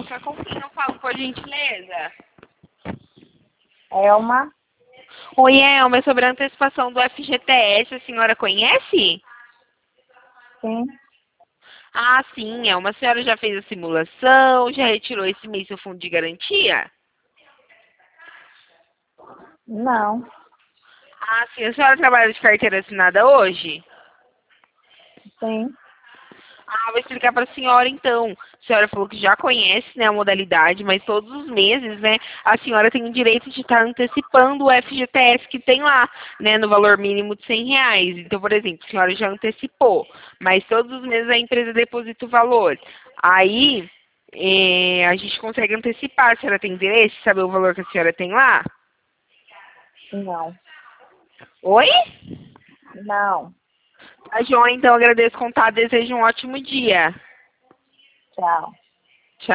comunicar com quem eu falo, por gentileza? Elma? Oi, Elma, é sobre a antecipação do FGTS, a senhora conhece? Sim. Ah, sim, Elma, a senhora já fez a simulação, já retirou esse mês seu fundo de garantia? Não. Ah, sim, a senhora trabalha de carteira assinada hoje? Sim. Ah, vou explicar para a senhora então. A senhora falou que já conhece, né, a modalidade, mas todos os meses, né, a senhora tem o direito de estar antecipando o FGTS que tem lá, né, no valor mínimo de R$ 100. Então, por exemplo, a senhora já antecipou, mas todos os meses a empresa deposita o valor. Aí, a gente consegue antecipar. A senhora tem interesse em saber o valor que a senhora tem lá? Não. Oi? Não. Tá, joia, então agradeço o contato, desejo um ótimo dia. Tchau.